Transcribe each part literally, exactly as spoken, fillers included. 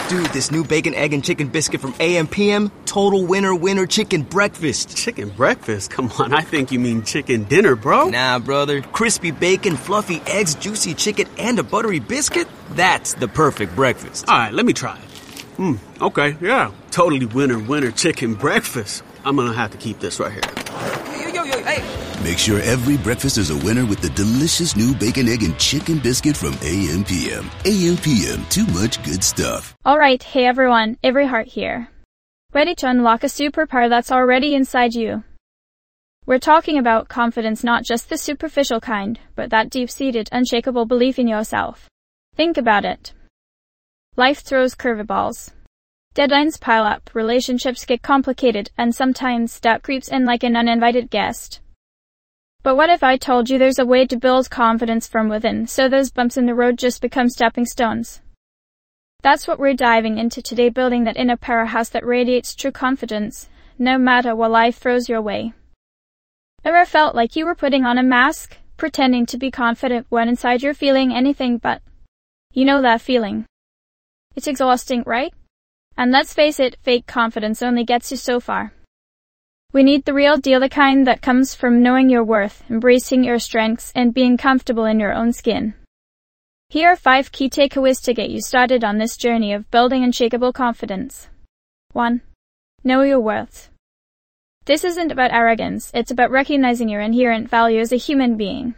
Dude, this new bacon, egg, and chicken biscuit from A M P M, total winner winner chicken breakfast. Chicken breakfast? Come on, I think you mean chicken dinner, bro. Nah, brother. Crispy bacon, fluffy eggs, juicy chicken, and a buttery biscuit? That's the perfect breakfast. All right, let me try it. Hmm, okay, yeah. Totally winner winner chicken breakfast. I'm gonna have to keep this right here. Yo, yo, yo, hey. Make sure every breakfast is a winner with the delicious new bacon, egg, and chicken biscuit from A M P M. A M P M, too much good stuff. Alright, hey everyone, Avery Hart here. Ready to unlock a superpower that's already inside you. We're talking about confidence, not just the superficial kind, but that deep-seated, unshakable belief in yourself. Think about it. Life throws curveballs. Deadlines pile up, relationships get complicated, and sometimes doubt creeps in like an uninvited guest. But what if I told you there's a way to build confidence from within, so those bumps in the road just become stepping stones? That's what we're diving into today, building that inner powerhouse that radiates true confidence, no matter what life throws your way. Ever felt like you were putting on a mask, pretending to be confident when inside you're feeling anything but? You know that feeling. It's exhausting, right? And let's face it, fake confidence only gets you so far. We need the real deal, the kind that comes from knowing your worth, embracing your strengths, and being comfortable in your own skin. Here are five key takeaways to get you started on this journey of building unshakable confidence. one. Know your worth. This isn't about arrogance, it's about recognizing your inherent value as a human being.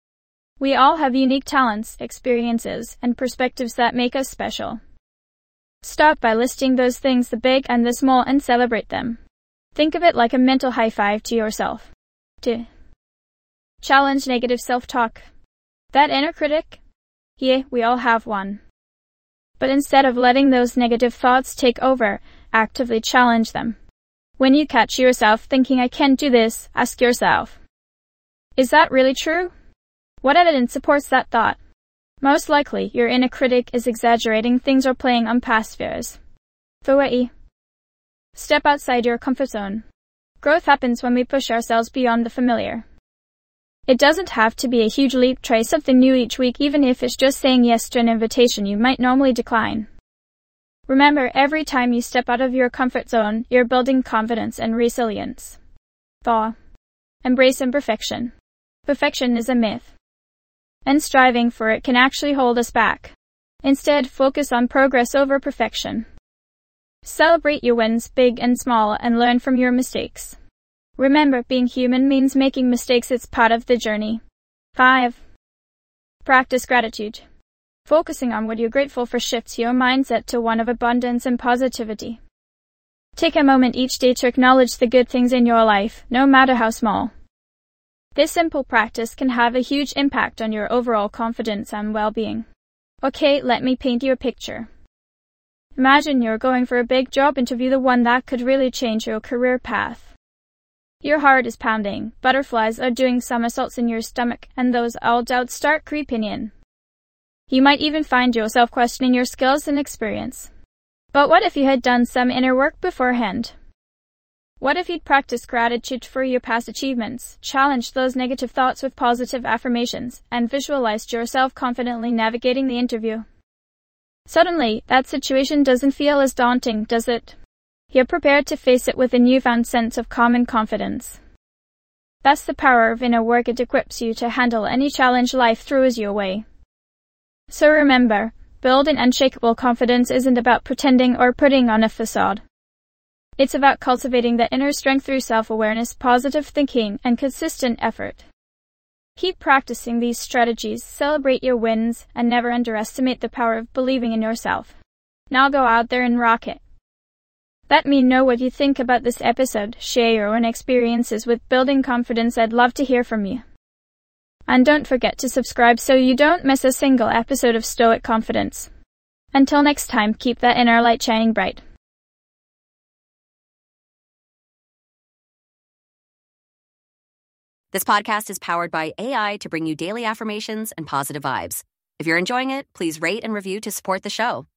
We all have unique talents, experiences, and perspectives that make us special. Start by listing those things, the big and the small, and celebrate them. Think of it like a mental high five to yourself. two. Challenge negative self-talk. That inner critic? Yeah, we all have one. But instead of letting those negative thoughts take over, actively challenge them. When you catch yourself thinking, I can't do this, ask yourself, is that really true? What evidence supports that thought? Most likely, your inner critic is exaggerating things or playing on past fears. three. Step outside your comfort zone. Growth happens when we push ourselves beyond the familiar. It doesn't have to be a huge leap. Try something new each week, even if it's just saying yes to an invitation you might normally decline. Remember, every time you step out of your comfort zone, you're building confidence and resilience. four. Embrace imperfection. Perfection is a myth, and striving for it can actually hold us back. Instead, focus on progress over perfection. Celebrate your wins, big and small, and learn from your mistakes. Remember, being human means making mistakes. It's part of the journey. five. Practice gratitude. Focusing on what you're grateful for shifts your mindset to one of abundance and positivity. Take a moment each day to acknowledge the good things in your life, no matter how small. This simple practice can have a huge impact on your overall confidence and well-being. Okay, let me paint you a picture. Imagine you're going for a big job interview, the one that could really change your career path. Your heart is pounding, butterflies are doing somersaults in your stomach, and those old doubts start creeping in. You might even find yourself questioning your skills and experience. But what if you had done some inner work beforehand? What if you'd practiced gratitude for your past achievements, challenged those negative thoughts with positive affirmations, and visualized yourself confidently navigating the interview? Suddenly, that situation doesn't feel as daunting, does it? You're prepared to face it with a newfound sense of calm and confidence. That's the power of inner work. It equips you to handle any challenge life throws your way. So remember, building unshakable confidence isn't about pretending or putting on a facade. It's about cultivating the inner strength through self-awareness, positive thinking, and consistent effort. Keep practicing these strategies, celebrate your wins, and never underestimate the power of believing in yourself. Now go out there and rock it. Let me know what you think about this episode. Share your own experiences with building confidence. I'd love to hear from you. And don't forget to subscribe so you don't miss a single episode of Stoic Confidence. Until next time, keep that inner light shining bright. This podcast is powered by A I to bring you daily affirmations and positive vibes. If you're enjoying it, please rate and review to support the show.